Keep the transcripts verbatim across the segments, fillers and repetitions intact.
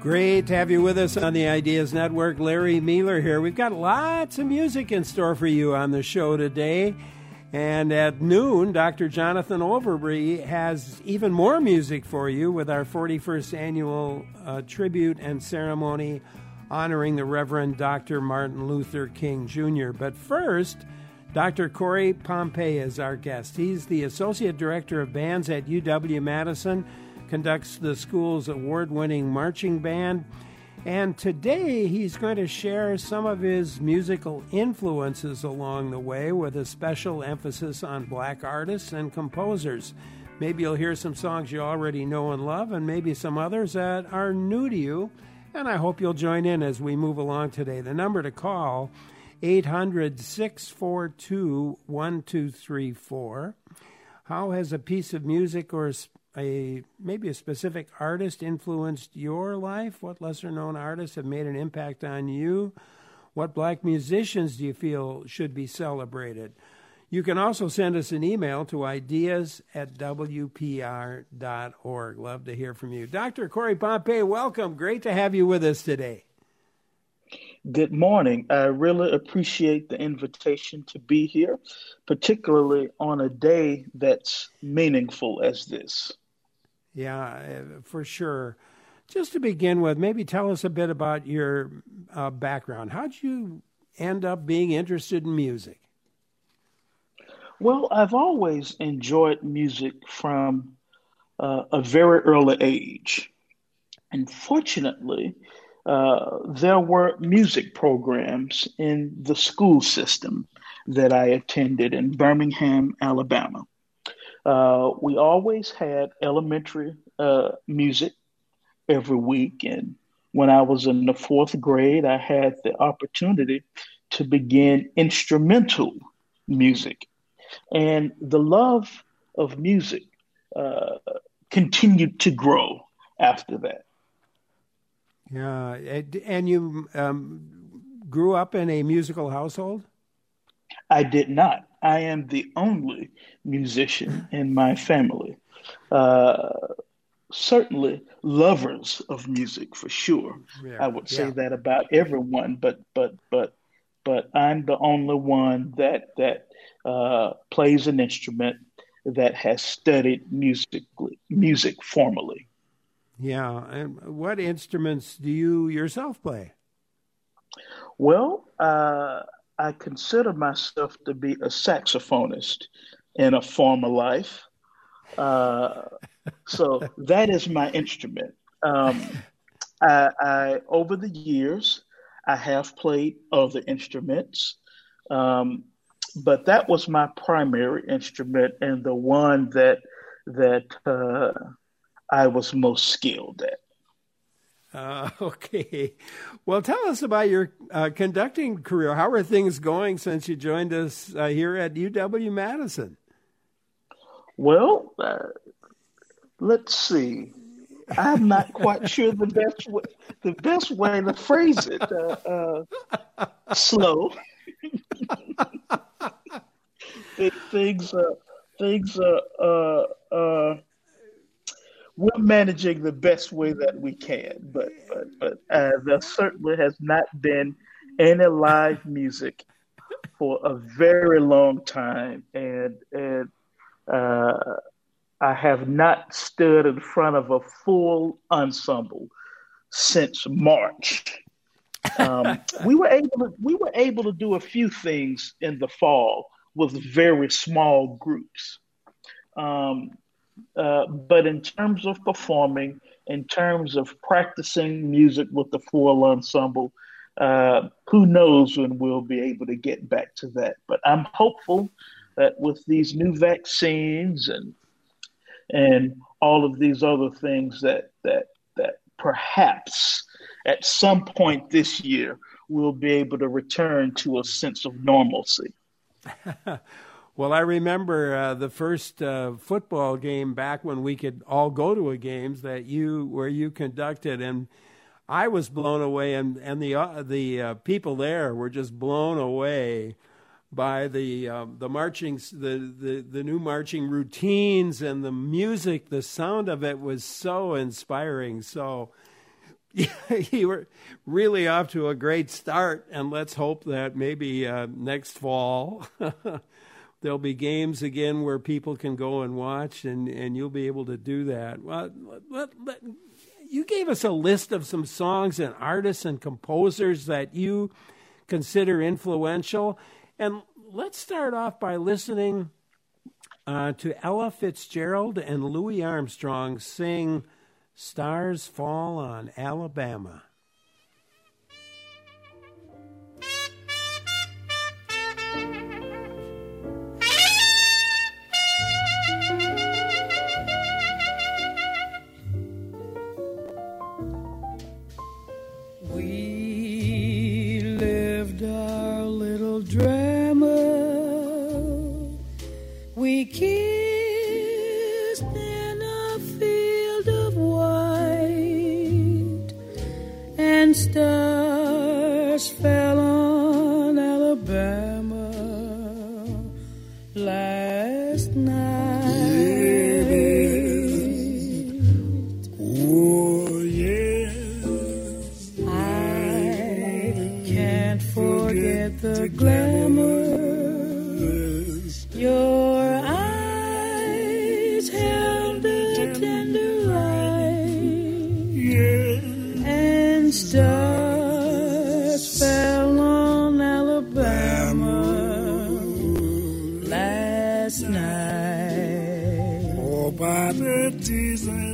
Great to have you with us on the Ideas Network. Larry Mealer here. We've got lots of music in store for you on the show today. And at noon, Doctor Jonathan Overby has even more music for you with our forty-first annual uh, tribute and ceremony honoring the Reverend Doctor Martin Luther King Junior But first, Doctor Corey Pompey is our guest. He's the Associate Director of Bands at U W-Madison, conducts the school's award-winning marching band, and today he's going to share some of his musical influences along the way with a special emphasis on black artists and composers. Maybe you'll hear some songs you already know and love, and maybe some others that are new to you, and I hope you'll join in as we move along today. The number to call, eight hundred, six four two, one two three four. How has a piece of music or a maybe a specific artist influenced your life? What lesser-known artists have made an impact on you? What black musicians do you feel should be celebrated? You can also send us an email to ideas at w p r dot org. Love to hear from you. Doctor Corey Pompey, welcome. Great to have you with us today. Good morning. I really appreciate the invitation to be here, particularly on a day that's meaningful as this. Yeah, for sure. Just to begin with, maybe tell us a bit about your uh, background. How'd you end up being interested in music? Well, I've always enjoyed music from uh, a very early age. And fortunately, uh, there were music programs in the school system that I attended in Birmingham, Alabama. Uh, we always had elementary uh, music every week. And when I was in the fourth grade, I had the opportunity to begin instrumental music. And the love of music uh, continued to grow after that. Yeah. And you um, grew up in a musical household? I did not. I am the only musician in my family. Uh, certainly lovers of music, for sure. Yeah, I would say yeah. that about everyone, but but but but I'm the only one that that uh, plays an instrument, that has studied music music formally. Yeah. And what instruments do you yourself play? Well, uh, I consider myself to be a saxophonist in a former life. Uh, so that is my instrument. Um, I, I, over the years, I have played other instruments, um, but that was my primary instrument and the one that that uh, I was most skilled at. Uh, okay. Well, tell us about your uh, conducting career. How are things going since you joined us uh, here at U W-Madison? Well, uh, let's see. I'm not quite sure the best way, the best way to phrase it. Uh, uh, slow. things, uh, things, uh, uh, uh, we're managing the best way that we can, but but, but uh, there certainly has not been any live music for a very long time, and and uh, I have not stood in front of a full ensemble since March. Um, we were able to we were able to do a few things in the fall with very small groups. Um, Uh, but in terms of performing, in terms of practicing music with the full ensemble, uh, who knows when we'll be able to get back to that. But I'm hopeful that with these new vaccines and and all of these other things that that that perhaps at some point this year we'll be able to return to a sense of normalcy. Well, I remember uh, the first uh, football game back when we could all go to a games that you where you conducted, and I was blown away, and and the uh, the uh, people there were just blown away by the uh, the marching the, the the new marching routines and the music. The sound of it was so inspiring. So you were really off to a great start, and let's hope that maybe uh, next fall there'll be games again where people can go and watch, and, and you'll be able to do that. Well, let, let, you gave us a list of some songs and artists and composers that you consider influential, and let's start off by listening uh, to Ella Fitzgerald and Louis Armstrong sing "Stars Fall on Alabama." We lived our little drama. We kissed in a field of white, and stars fell on Alabama last night. Oh, yes. I can't forget the glamour your eyes held a tender light, and stars fell on Alabama last night. Oh, by the season,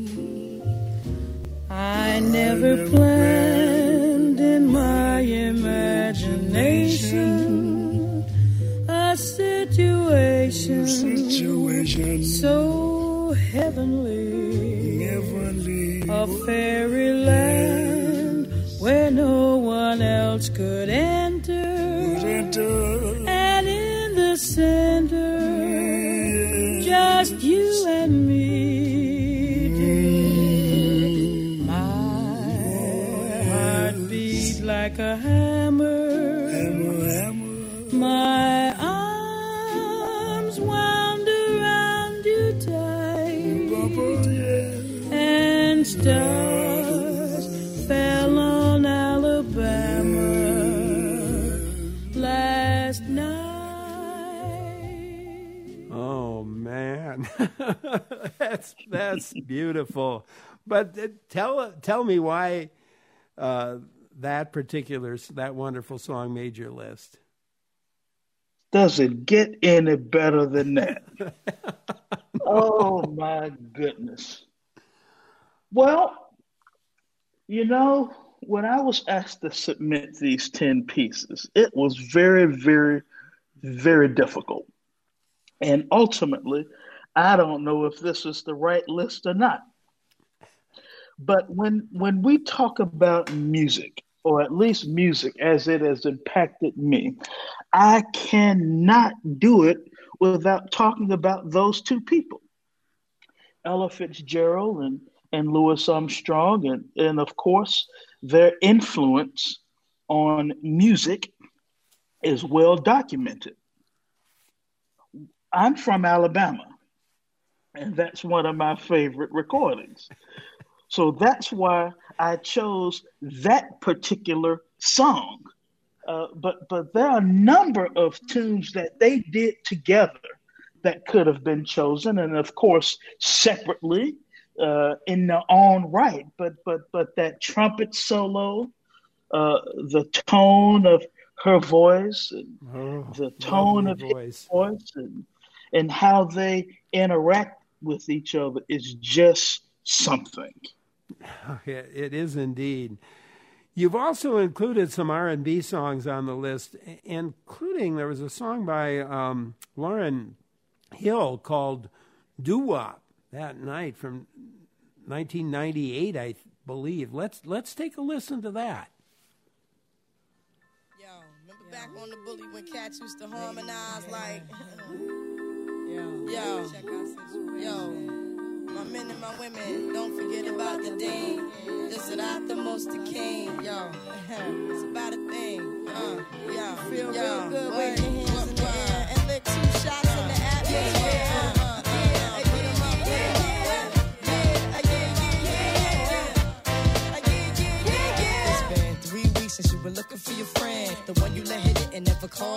I never planned in my imagination a situation, situation so heavenly, heavenly, a fairyland where no one else could enter, enter. And in the center, just you and me, dear. My heart beat like a hammer, Hammer, hammer. my arms wound around you tight, Bubble, yeah. and stars fell on Alabama last night. Oh man, that's that's beautiful. But uh, tell tell me why uh, that particular that wonderful song made your list. Does it get any better than that? Oh my goodness. Well, you know, when I was asked to submit these ten pieces, it was very, very, very difficult. And ultimately, I don't know if this is the right list or not. But when when we talk about music, or at least music as it has impacted me, I cannot do it without talking about those two people, Ella Fitzgerald and, and Louis Armstrong, and, and of course, their influence on music is well documented. I'm from Alabama, and that's one of my favorite recordings. So that's why I chose that particular song. Uh, but but there are a number of tunes that they did together that could have been chosen, and of course separately uh, in their own right. But but but that trumpet solo, uh, the tone of her voice, and Oh, the tone of lovely his voice. voice, and and how they interact with each other is just something. It it is indeed. You've also included some R and B songs on the list, including there was a song by um, Lauryn Hill called "Doo Wop" that night from nineteen ninety-eight, I believe. Let's let's take a listen to that. Yo, remember back on the bully when cats used to harmonize like, Yo, yo, check out Central yo, my men and my women, don't forget about the dean. This is not the most the king, yo. It's about a thing, uh, yo, Feel yo, real good, word, wave your hands word, in the word, air. and lick two shots in the atmosphere. Uh, uh, uh, hey, put 'em up, yeah, yeah, yeah, yeah, yeah, yeah, yeah, yeah, yeah,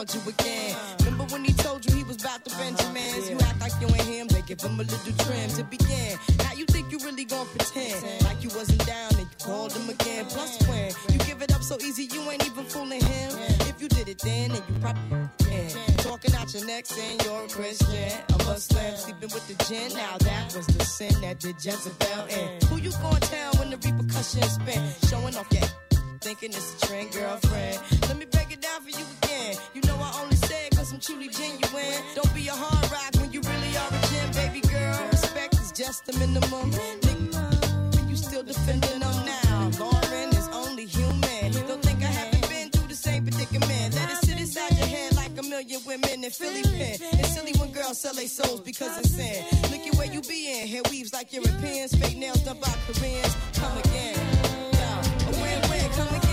called you again. Remember when he told you he was about to Benjamins? You act like you ain't him, they give him a little trim to begin. Now you think you really gon' pretend like you wasn't down and you called him again. Plus when you give it up so easy, you ain't even fooling him. If you did it then, then you probably can. Talking out your neck saying you're a Christian, a Muslim, sleeping with the gin. Now that was the sin that did Jezebel in. Who you gon' tell when the repercussions spin? Showing off your thinking it's a trend, girlfriend. Let me break it down for you again. You know I only say it cause I'm truly genuine. Don't be a hard rock when you really are a gem, baby girl. Respect is just the minimum. Nigga, you still defending them now. Lauren is only human. Don't think I haven't been through the same predicament. Let it sit inside your head like a million women in Philly pen. It's silly when girls sell their souls because it's sin. Look at where you be in. Hair weaves like Europeans. Fake nails done by Koreans. Come again. Yo, a win-win. Come again.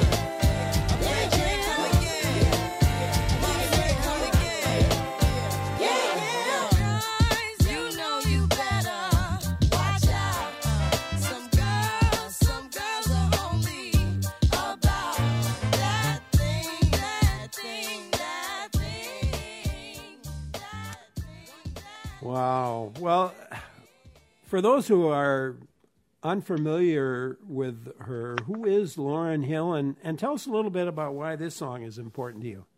A win-win. Come again. My friend, come again. Yeah. Guys, you know you better watch out. Some girls, some girls are only about that thing, that thing, that thing, that thing, that Wow. Well, for those who are unfamiliar with her, who is Lauryn Hill? And, and tell us a little bit about why this song is important to you.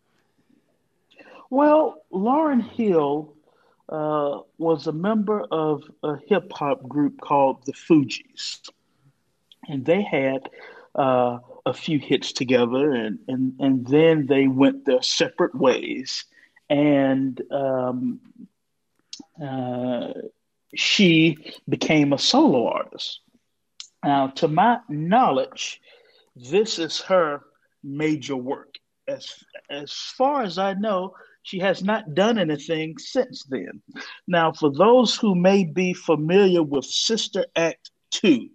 Well, Lauryn Hill uh, was a member of a hip hop group called the Fugees, and they had uh, a few hits together, and, and and then they went their separate ways, and um, uh, she became a solo artist. Now, to my knowledge, this is her major work. As as far as I know, she has not done anything since then. Now, for those who may be familiar with Sister Act two,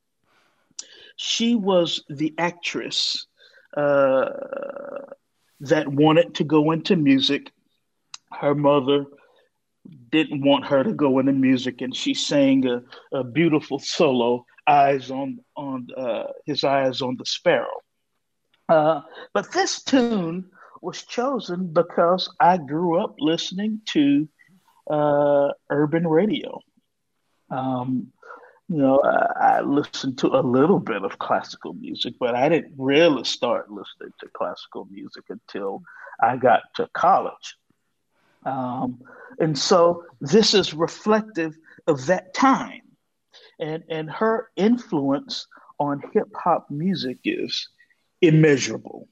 she was the actress uh, that wanted to go into music. Her mother didn't want her to go into music, and she sang a, a beautiful solo, "Eyes on on uh, His Eyes on the Sparrow." Uh, but this tune was chosen because I grew up listening to uh, urban radio. Um, you know, I, I listened to a little bit of classical music, but I didn't really start listening to classical music until I got to college. Um, and so this is reflective of that time. And, and her influence on hip hop music is immeasurable.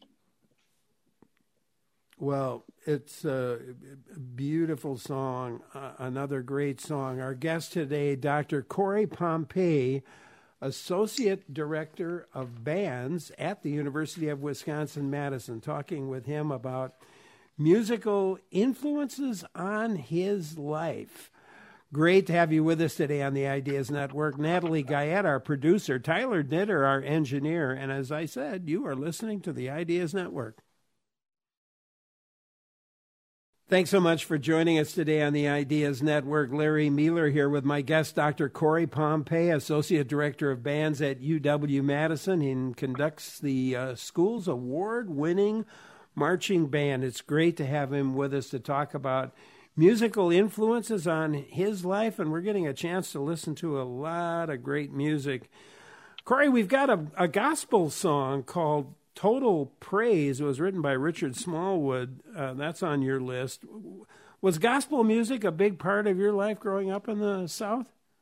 Well, it's a beautiful song, uh, another great song. Our guest today, Doctor Corey Pompey, Associate Director of Bands at the University of Wisconsin-Madison, talking with him about musical influences on his life. Great to have you with us today on the Ideas Network. Natalie Guyette, our producer, Tyler Knitter, our engineer, and as I said, you are listening to the Ideas Network. Thanks so much for joining us today on the Ideas Network. Larry Mealer here with my guest, Doctor Corey Pompey, Associate Director of Bands at U W-Madison. He conducts the uh, school's award-winning marching band. It's great to have him with us to talk about musical influences on his life, and we're getting a chance to listen to a lot of great music. Corey, we've got a, a gospel song called Total Praise. It was written by Richard Smallwood. Uh, that's on your list. Was gospel music a big part of your life growing up in the South?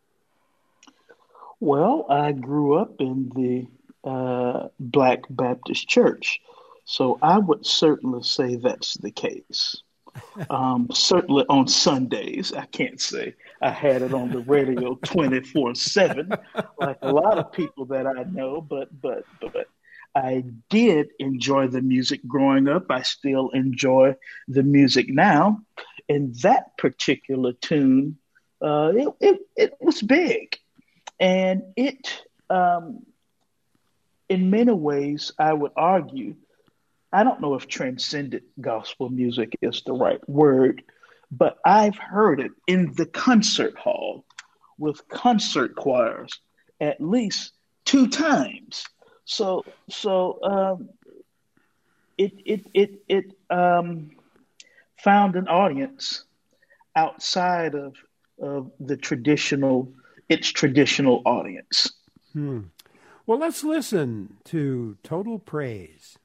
Well, I grew up in the uh, Black Baptist Church, so I would certainly say that's the case. Um, certainly on Sundays, I can't say I had it on the radio twenty-four seven like a lot of people that I know, but but but I did enjoy the music growing up. I still enjoy the music now. And that particular tune, uh, it, it, it was big. And it, um, in many ways, I would argue, I don't know if transcendent gospel music is the right word, but I've heard it in the concert hall with concert choirs at least two times. So, so um, it it it it um, found an audience outside of of the traditional its traditional audience. Hmm. Well, let's listen to Total Praise.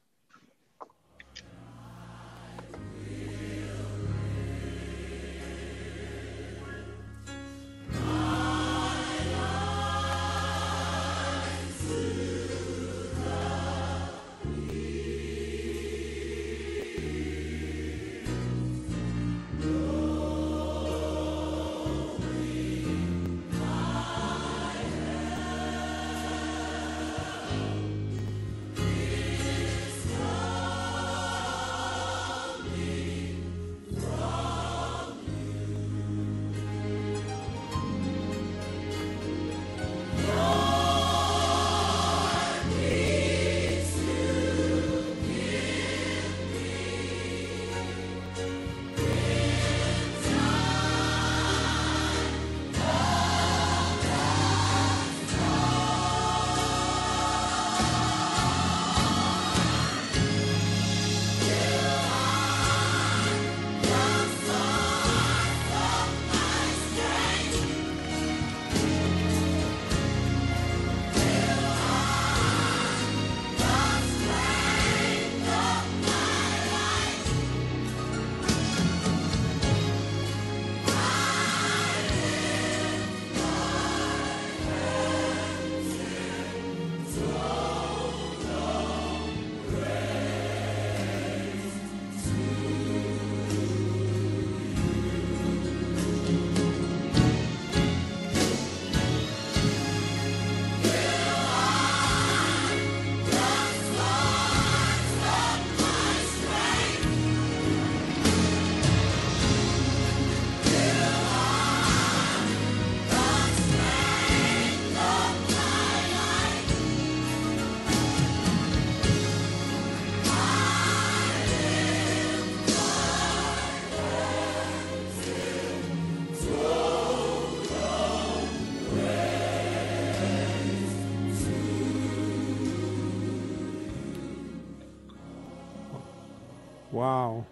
Wow.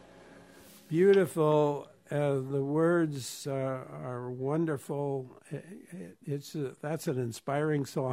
Beautiful. Uh, the words uh, are wonderful. It's a, that's an inspiring song.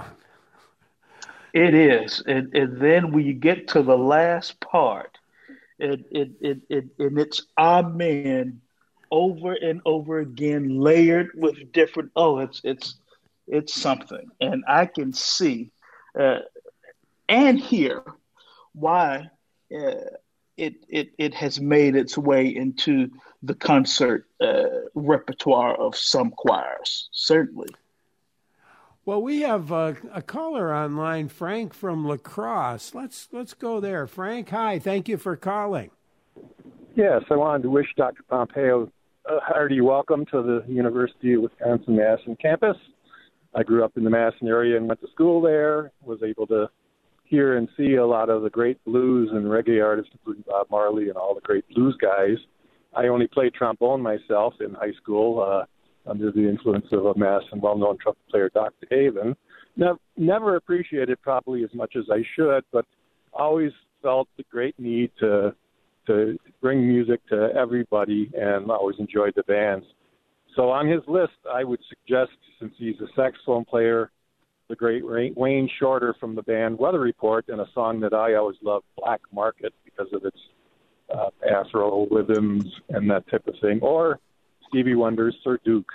It is. And, and then when you get to the last part, it, it, it, it, and it's amen over and over again, layered with different, oh, it's, it's, it's something. And I can see uh, and hear why uh, it, it, it has made its way into the concert uh, repertoire of some choirs, certainly. Well, we have a, a caller online, Frank from La Crosse. Let's let's go there. Frank, hi. Thank you for calling. Yes, I wanted to wish Doctor Pompeo a hearty welcome to the University of Wisconsin-Madison campus. I grew up in the Madison area and went to school there, was able to hear and see a lot of the great blues and reggae artists, including Bob Marley and all the great blues guys. I only played trombone myself in high school, uh, under the influence of a Madison well-known trumpet player, Doctor Haven. Never, never appreciated probably as much as I should, but always felt the great need to to bring music to everybody and always enjoyed the bands. So on his list, I would suggest, since he's a saxophone player, the great Wayne Shorter from the band Weather Report, and a song that I always loved, Black Market, because of its uh, pastoral rhythms and that type of thing, or Stevie Wonder's Sir Duke.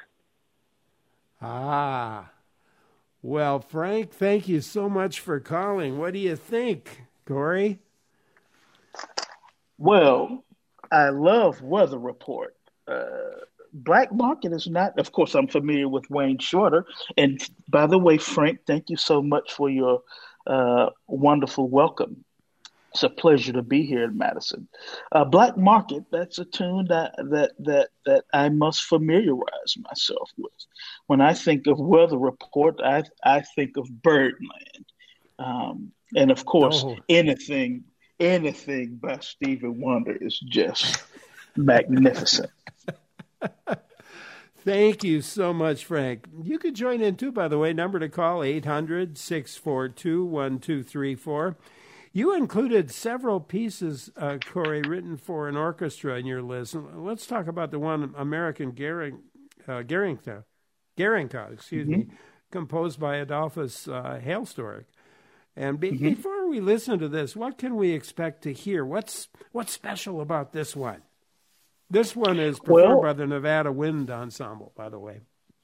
Ah, well, Frank, thank you so much for calling. What do you think, Corey? Well, I love Weather Report. Uh, Black Market is not, of course, I'm familiar with Wayne Shorter. And by the way, Frank, thank you so much for your uh, wonderful welcome. It's a pleasure to be here in Madison. Uh, Black Market, that's a tune that, that that that I must familiarize myself with. When I think of Weather Report, I I think of Birdland. Um, and of course, oh. anything anything by Stevie Wonder is just magnificent. Thank you so much, Frank. You could join in too, by the way. Number to call, eight hundred, six four two, one two three four. You included several pieces, uh, Corey, written for an orchestra in your list. Let's talk about the one, American Garing, uh, Garingka, Garingka, excuse mm-hmm. me, composed by Adolphus uh, Hailstork. And be- mm-hmm. before we listen to this, what can we expect to hear? What's what's special about this one? This one is performed well, by the Nevada Wind Ensemble, by the way.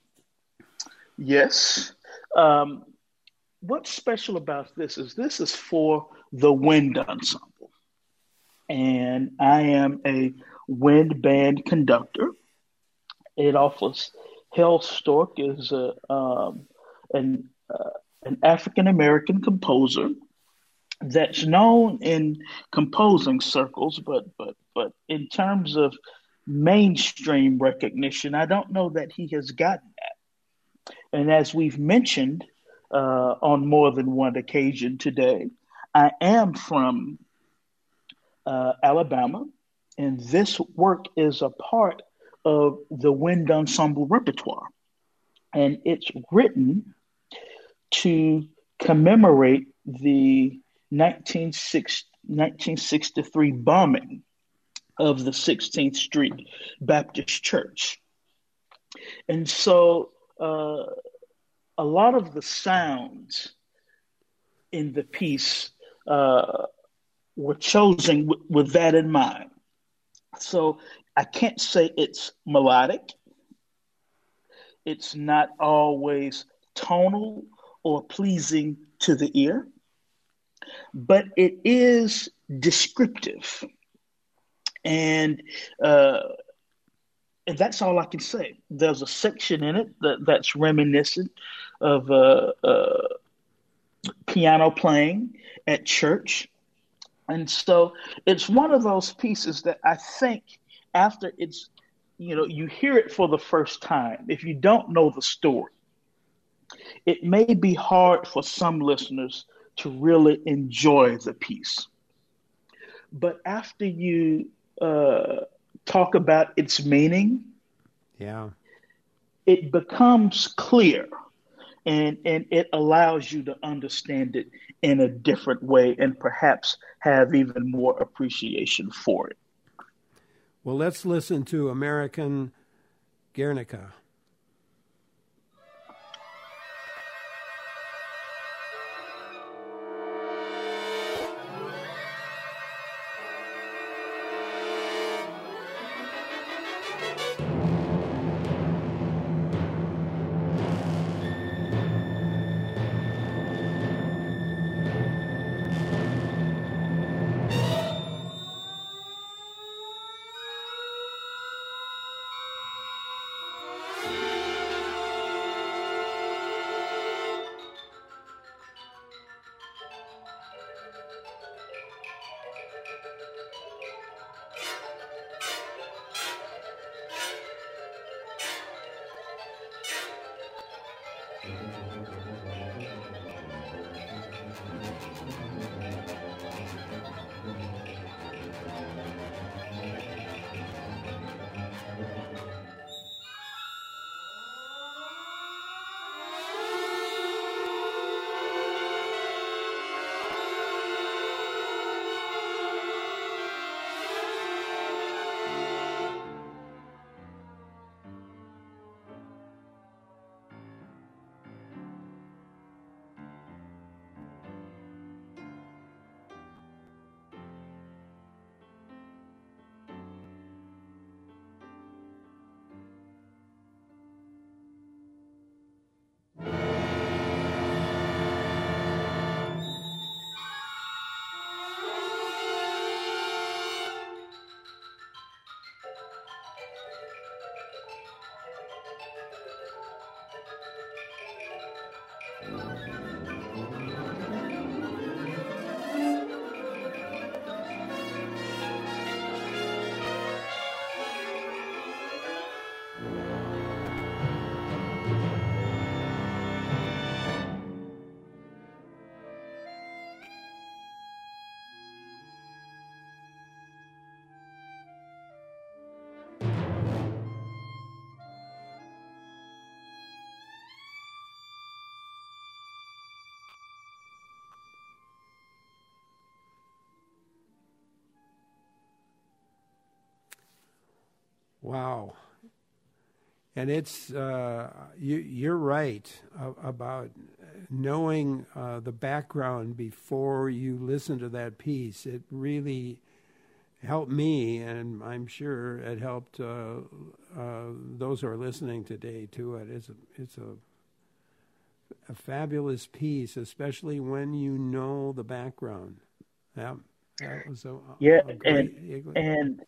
Yes. Um, what's special about this is this is for the Wind Ensemble. And I am a wind band conductor. Adolphus Hailstork is a, um, an, uh, an African-American composer that's known in composing circles, but but but in terms of mainstream recognition, I don't know that he has gotten that. And as we've mentioned uh, on more than one occasion today, I am from uh, Alabama, and this work is a part of the Wind Ensemble repertoire. And it's written to commemorate the nineteen sixty-three bombing of the sixteenth Street Baptist Church. And so uh, a lot of the sounds in the piece uh, were chosen w- with that in mind. So I can't say it's melodic. It's not always tonal or pleasing to the ear, but it is descriptive. And, uh, and that's all I can say. There's a section in it that, that's reminiscent of uh, uh, piano playing at church. And so it's one of those pieces that I think after it's, you know, you hear it for the first time, if you don't know the story, it may be hard for some listeners to really enjoy the piece. But after you uh, talk about its meaning, yeah, it becomes clear, and, and it allows you to understand it in a different way and perhaps have even more appreciation for it. Well, let's listen to American Guernica. Wow. And it's, uh, you, you're right about knowing uh, the background before you listen to that piece. It really helped me, and I'm sure it helped uh, uh, those who are listening today to it. It's a, it's a, a fabulous piece, especially when you know the background. Yeah, that was a, yeah, a great, and and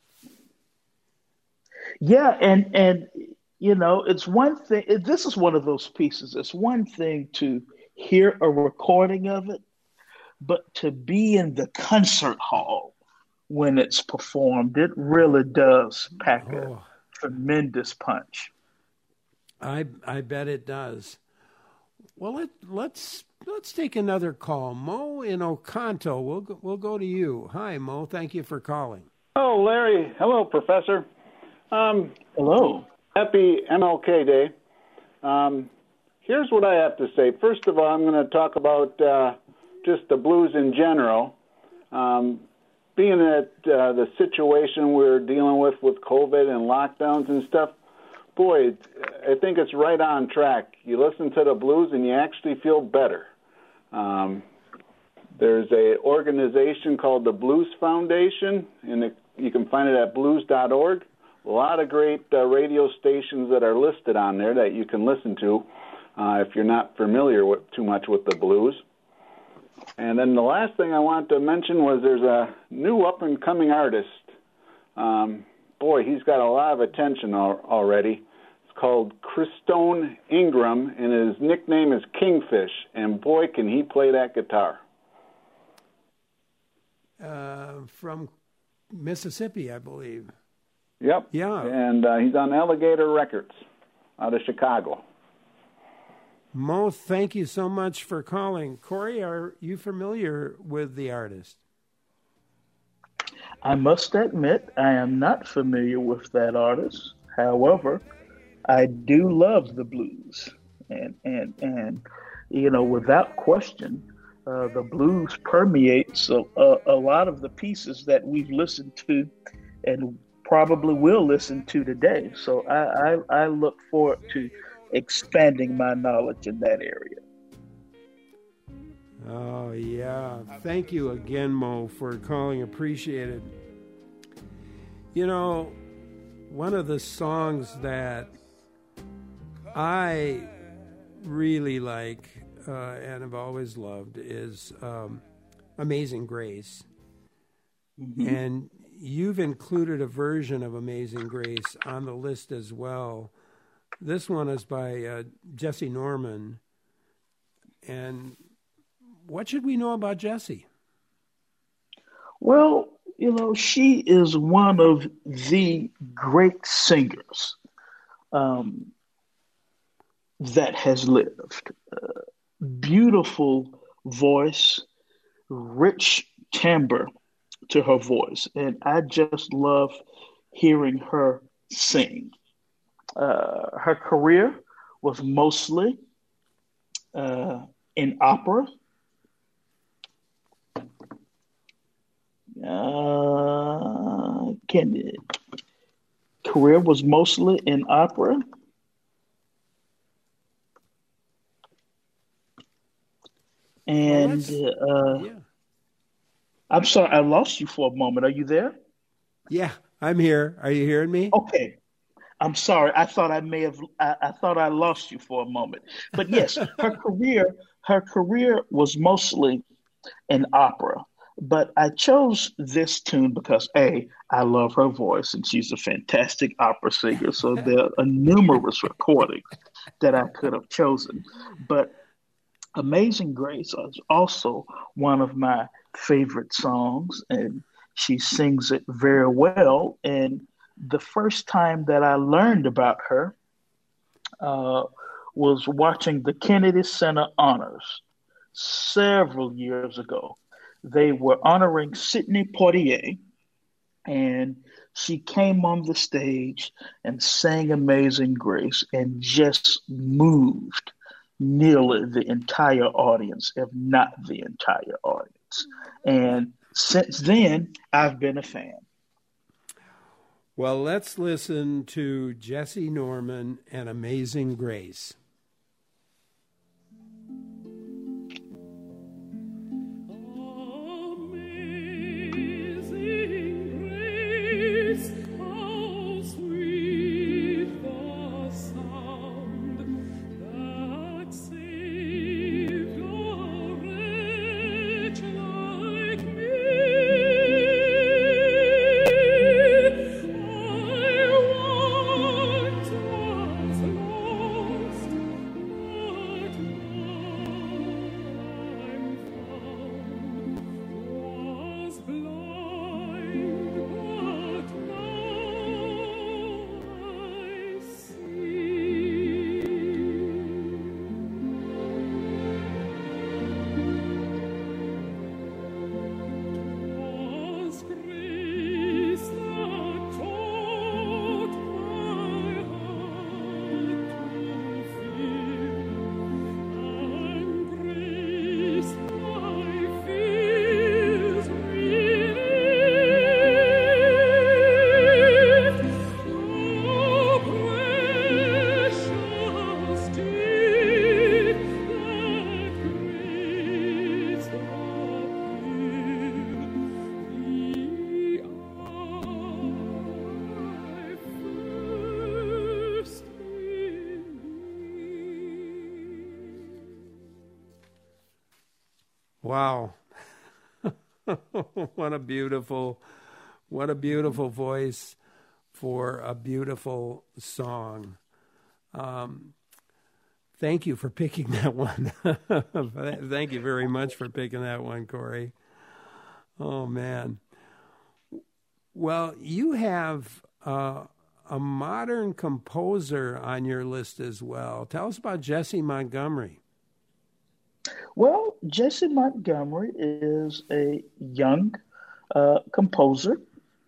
yeah, and and you know, it's one thing. This is one of those pieces. It's one thing to hear a recording of it, but to be in the concert hall when it's performed, it really does pack oh, a tremendous punch. I I bet it does. Well, let let's let's take another call. Mo in Oconto. We'll go, we'll go to you. Hi, Mo. Thank you for calling. Oh, Larry. Hello, Professor. Um, Hello. Happy M L K Day. Um, here's what I have to say. First of all, I'm going to talk about uh, just the blues in general. Um, being at uh, the situation we're dealing with with COVID and lockdowns and stuff, boy, I think it's right on track. You listen to the blues and you actually feel better. Um, there's a organization called the Blues Foundation, and it, you can find it at blues dot org. A lot of great uh, radio stations that are listed on there that you can listen to uh, if you're not familiar with, too much with the blues. And then the last thing I wanted to mention was there's a new up-and-coming artist. Um, boy, he's got a lot of attention al- already. It's called Christone Ingram, and his nickname is Kingfish. And boy, can he play that guitar. Uh, from Mississippi, I believe. Yep. Yeah. And uh, he's on Alligator Records out of Chicago. Mo, thank you so much for calling. Corey, are you familiar with the artist? I must admit, I am not familiar with that artist. However, I do love the blues. And, and, and you know, without question, uh, the blues permeates a, a, a lot of the pieces that we've listened to and probably will listen to today. So I, I, I look forward to expanding my knowledge in that area. Oh, yeah. Thank you again, Mo, for calling. Appreciate it. You know, one of the songs that I really like uh, and have always loved is um, Amazing Grace. Mm-hmm. And you've included a version of Amazing Grace on the list as well. This one is by uh, Jesse Norman. And what should we know about Jesse? Well, you know, she is one of the great singers um, that has lived. Uh, beautiful voice, rich timbre to her voice. And I just love hearing her sing. Uh, her career was mostly uh, in opera. Uh, can, career was mostly in opera. And well, uh, yeah. I'm sorry, I lost you for a moment. Are you there? Yeah, I'm here. Are you hearing me? Okay. I'm sorry. I thought I may have. I, I thought I lost you for a moment. But yes, her career. Her career was mostly in opera. But I chose this tune because A, I love her voice, and she's a fantastic opera singer. So there are numerous recordings that I could have chosen. But Amazing Grace is also one of my favorite songs, and she sings it very well. And the first time that I learned about her uh, was watching the Kennedy Center Honors several years ago. They were honoring Sidney Poitier, and she came on the stage and sang Amazing Grace and just moved nearly the entire audience, if not the entire audience. And since then, I've been a fan. Well, let's listen to Jesse Norman and Amazing Grace. Wow. What a beautiful, what a beautiful voice for a beautiful song. Um, thank you for picking that one. Thank you very much for picking that one, Corey. Oh, man. Well, you have uh, a modern composer on your list as well. Tell us about Jessie Montgomery. Well, Jessie Montgomery is a young uh, composer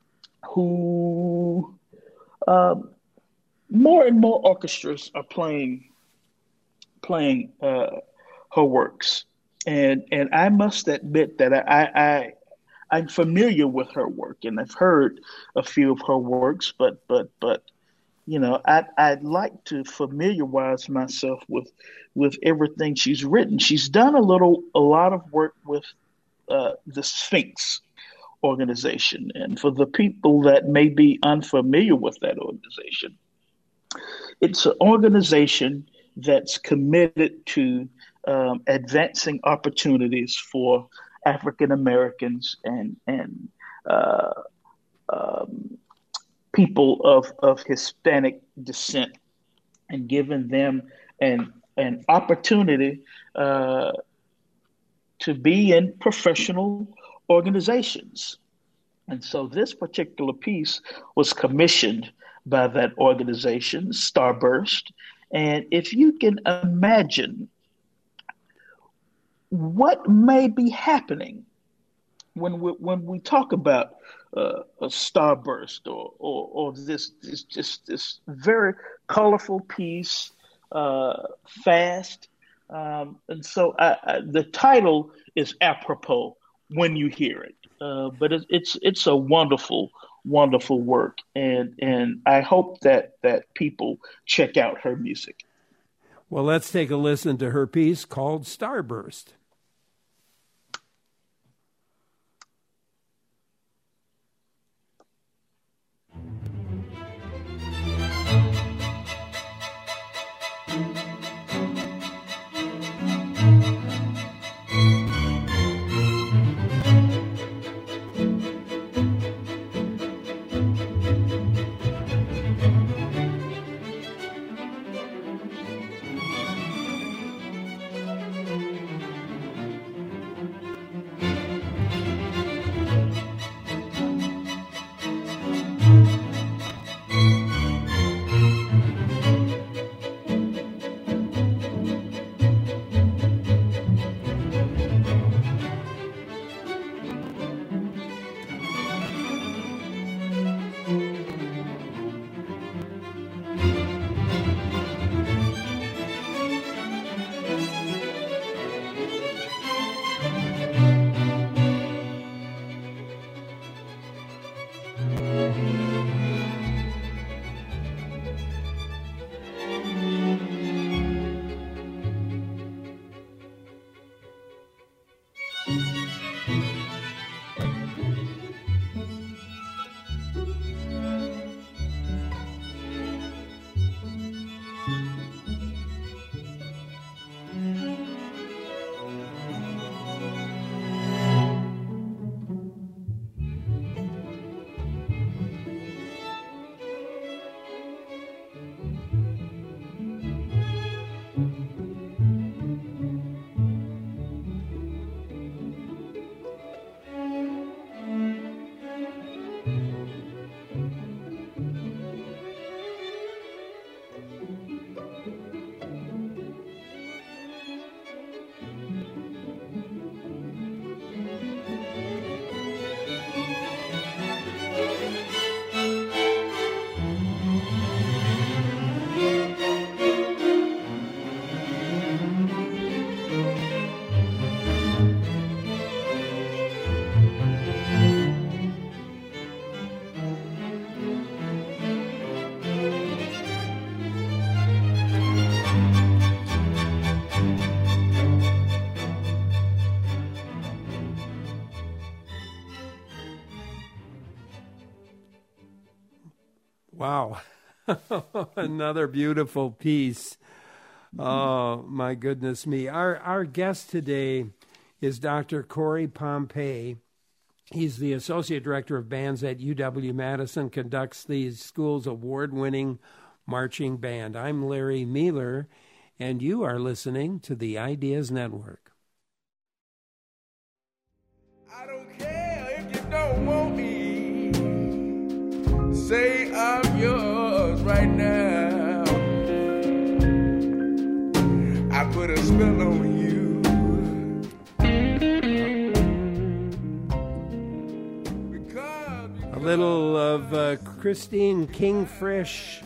who uh, more and more orchestras are playing playing uh, her works, and and I must admit that I, I I'm familiar with her work, and I've heard a few of her works, but but but. You know, I'd, I'd like to familiarize myself with with everything she's written. She's done a little, a lot of work with uh, the Sphinx organization. And for the people that may be unfamiliar with that organization, it's an organization that's committed to um, advancing opportunities for African Americans and, and uh, um, people of, of Hispanic descent, and giving them an an opportunity uh, to be in professional organizations. And so this particular piece was commissioned by that organization, Starburst. And if you can imagine what may be happening when we, when we talk about Uh, a starburst or, or, or this, this just this very colorful piece, uh, fast. Um, and so I, I, the title is apropos when you hear it. Uh, but it, it's it's a wonderful, wonderful work. And, and I hope that, that people check out her music. Well, let's take a listen to her piece called Starburst. Wow. Another beautiful piece. Oh, my goodness me. Our our guest today is Doctor Corey Pompey. He's the Associate Director of Bands at U W-Madison, conducts the school's award-winning marching band. I'm Larry Mealer, and you are listening to the Ideas Network. I don't care if you don't want me. Say I'm yours right now. I put a spell on you. A little of uh, Christine Kingfish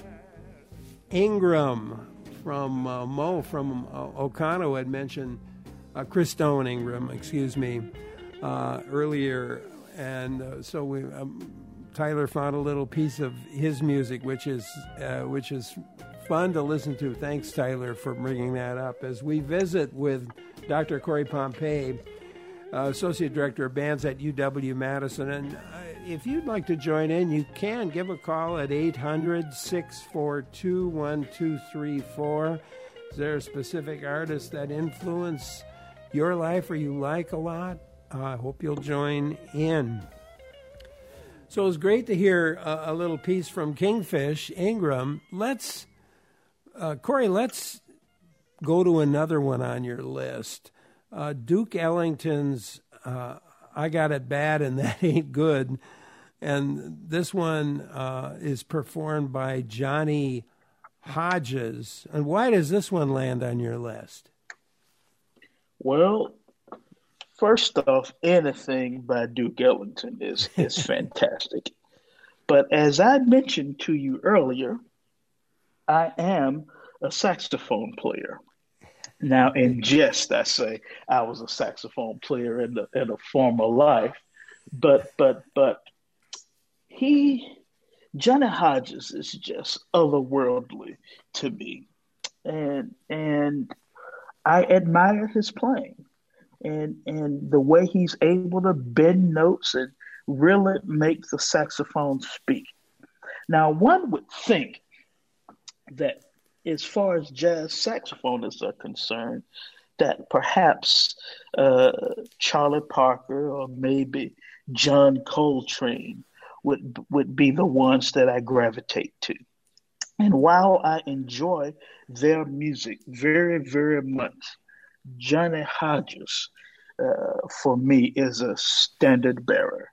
Ingram from uh, Mo from uh, Oconto had mentioned uh, Christone Ingram, excuse me, uh, earlier, and uh, so we um, Tyler found a little piece of his music, which is uh, which is fun to listen to. Thanks, Tyler, for bringing that up as we visit with Doctor Corey Pompey, Uh, Associate Director of Bands at U W-Madison. And uh, if you'd like to join in, you can give a call at eight hundred, six four two, one two three four. Is there a specific artist that influence your life or you like a lot? Uh, I hope you'll join in. So it was great to hear a, a little piece from Kingfish Ingram. Let's, uh, Corey, let's go to another one on your list. Uh, Duke Ellington's uh, I Got It Bad and That Ain't Good. And this one uh, is performed by Johnny Hodges. And why does this one land on your list? Well, first off, anything by Duke Ellington is, is fantastic. But as I mentioned to you earlier, I am a saxophone player. Now, in jest, I say I was a saxophone player in the in a former life, but but but he, Johnny Hodges, is just otherworldly to me, and and I admire his playing, and and the way he's able to bend notes and really make the saxophone speak. Now, one would think that, as far as jazz saxophonists are concerned, that perhaps uh, Charlie Parker or maybe John Coltrane would would be the ones that I gravitate to. And while I enjoy their music very, very much, Johnny Hodges, uh, for me, is a standard bearer.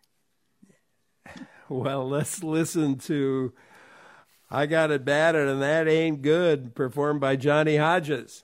Well, let's listen to I Got It Bad and That Ain't Good, performed by Johnny Hodges.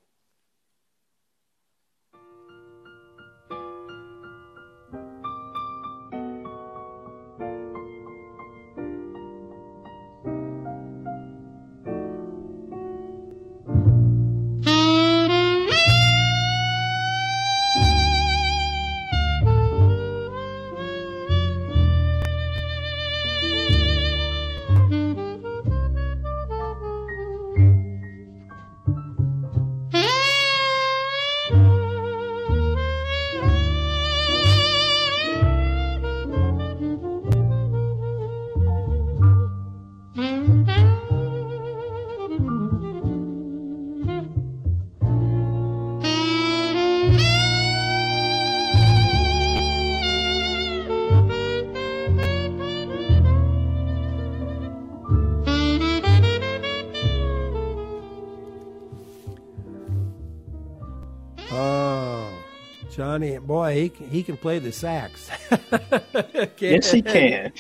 Johnny, boy, he can, he can play the sax. Yes, he can.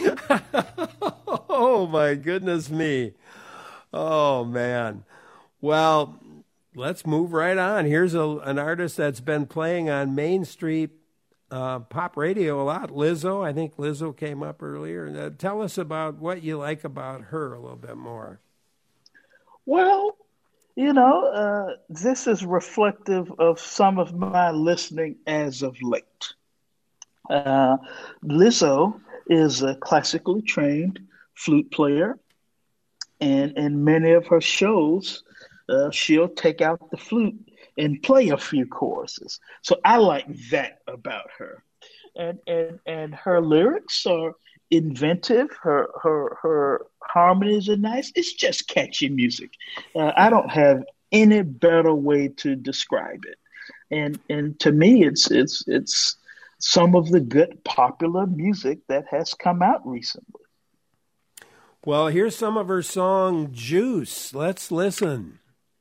Oh, my goodness me. Oh, man. Well, let's move right on. Here's a, an artist that's been playing on Main Street uh, pop radio a lot. Lizzo. I think Lizzo came up earlier. Uh, tell us about what you like about her a little bit more. Well, you know, uh, this is reflective of some of my listening as of late. Uh, Lizzo is a classically trained flute player, and in many of her shows, uh, she'll take out the flute and play a few choruses. So I like that about her. And and and her lyrics are inventive. Her her her harmonies are nice. It's just catchy music. Uh, I don't have any better way to describe it. And and to me, it's it's it's some of the good popular music that has come out recently. Well, here's some of her song, Juice. Let's listen.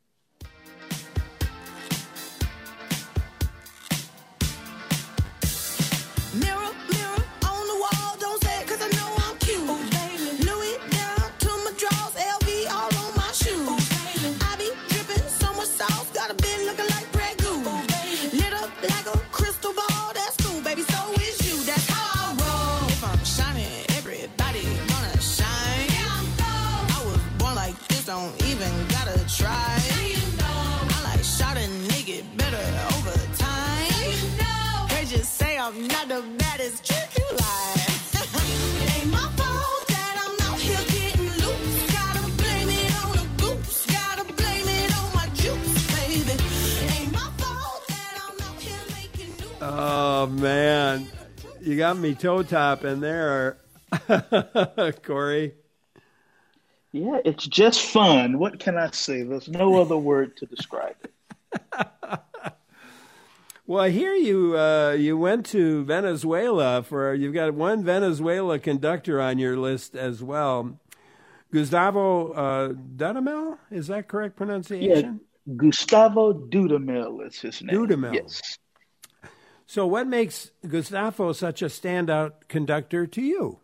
I'm not the baddest chick you like. It ain't my fault that I'm out here getting loose. Gotta blame it on the goose. Gotta blame it on my juice, baby. It ain't my fault that I'm out here making news. Oh, man. You got me toe tapping there, Corey. Yeah, it's just fun. What can I say? There's no other word to describe it. Well, I hear you uh, you went to Venezuela for, you've got one Venezuela conductor on your list as well. Gustavo uh, Dudamel, is that correct pronunciation? Yeah, Gustavo Dudamel is his name. Dudamel. Yes. So what makes Gustavo such a standout conductor to you?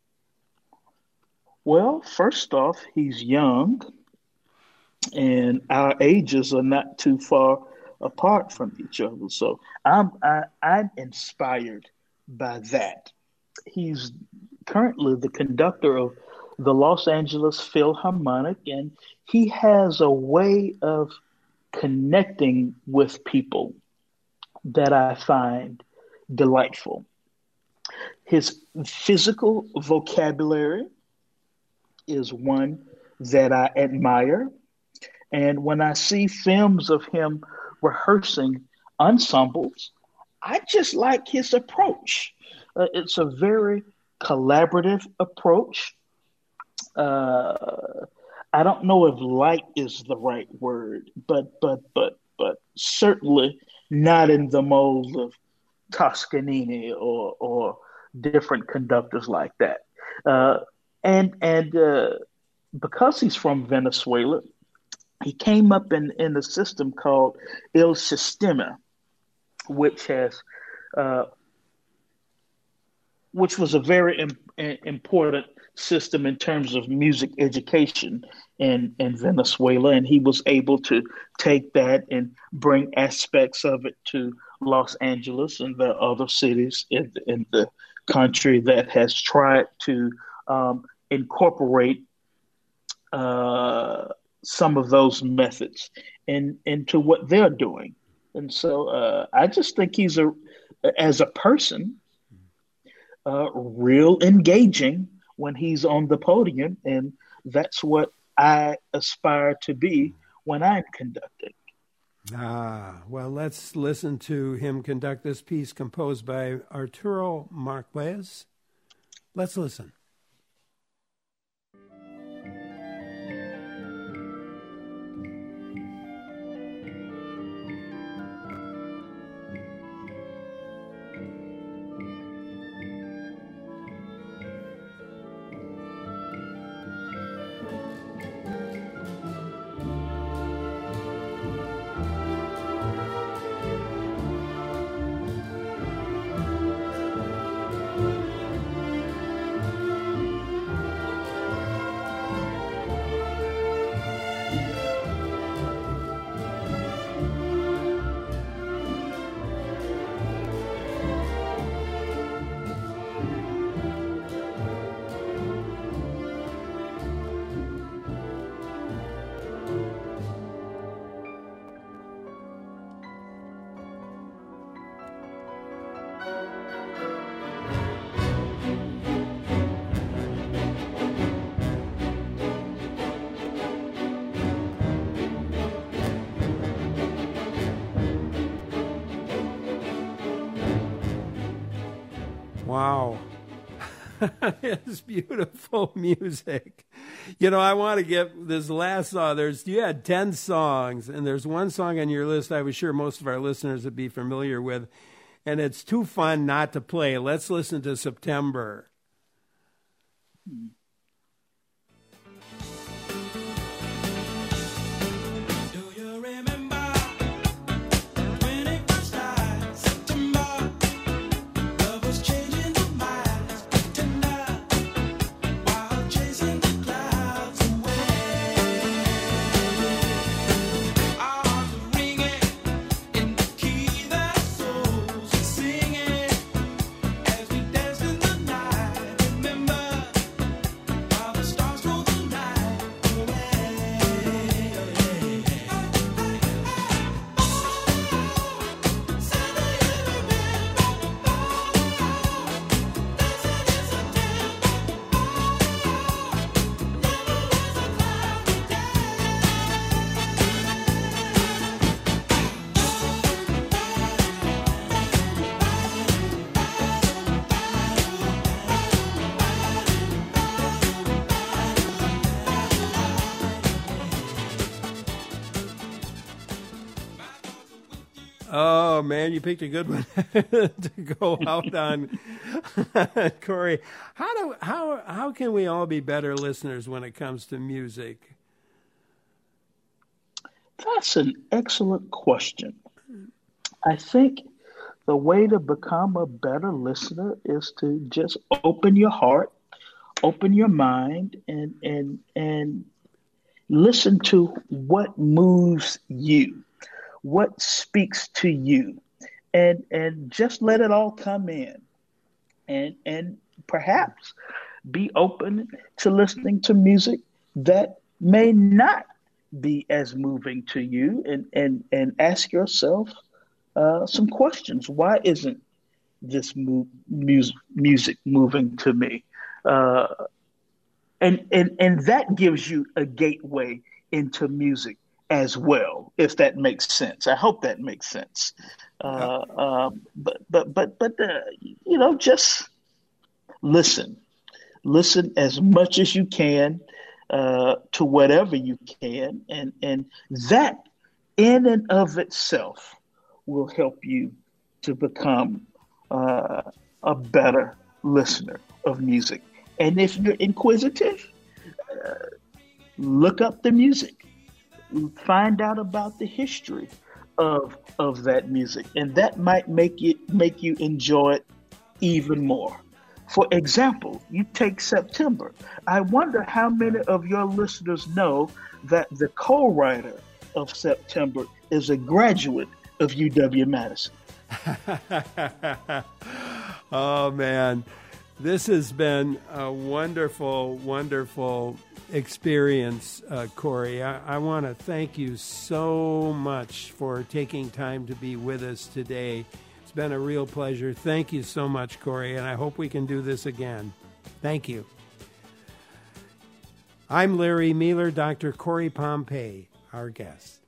Well, first off, he's young, and our ages are not too far apart from each other. So I'm I, I'm inspired by that. He's currently the conductor of the Los Angeles Philharmonic, and he has a way of connecting with people that I find delightful. His physical vocabulary is one that I admire. And when I see films of him rehearsing ensembles, I just like his approach. Uh, it's a very collaborative approach. Uh, I don't know if light is the right word, but but but but certainly not in the mold of Toscanini or or different conductors like that. Uh, and and uh, because he's from Venezuela, he came up in, in a system called El Sistema, which has, uh, which was a very im- important system in terms of music education in, in Venezuela. And he was able to take that and bring aspects of it to Los Angeles and the other cities in, in the country that has tried to um, incorporate uh, some of those methods in, into what they're doing. And so uh, I just think he's, a, as a person, uh, real engaging when he's on the podium. And that's what I aspire to be when I'm conducting. Ah, well, let's listen to him conduct this piece composed by Arturo Marquez. Let's listen. Wow. It's beautiful music. You know, I want to get this last song. There's you had ten songs, and there's one song on your list I was sure most of our listeners would be familiar with, and it's too fun not to play. Let's listen to September. Hmm. Oh, man, you picked a good one to go out on. Corey, how do how how can we all be better listeners when it comes to music? That's an excellent question. I think the way to become a better listener is to just open your heart, open your mind, and and and listen to what moves you. What speaks to you, and and just let it all come in, and and perhaps be open to listening to music that may not be as moving to you, and and and ask yourself uh, some questions. Why isn't this mu- music music moving to me? Uh, and and and that gives you a gateway into music as well, if that makes sense. I hope that makes sense. Uh, uh, but but but but uh, you know, just listen, listen as much as you can uh, to whatever you can, and and that in and of itself will help you to become uh, a better listener of music. And if you're inquisitive, uh, look up the music. Find out about the history of of that music, and that might make it make you enjoy it even more. For example, you take September. I wonder how many of your listeners know that the co-writer of September is a graduate of U W-Madison. Oh man, this has been a wonderful, wonderful experience, uh, Corey. I, I want to thank you so much for taking time to be with us today. It's been a real pleasure. Thank you so much, Corey, and I hope we can do this again. Thank you. I'm Larry Mealer, Doctor Corey Pompey, our guest.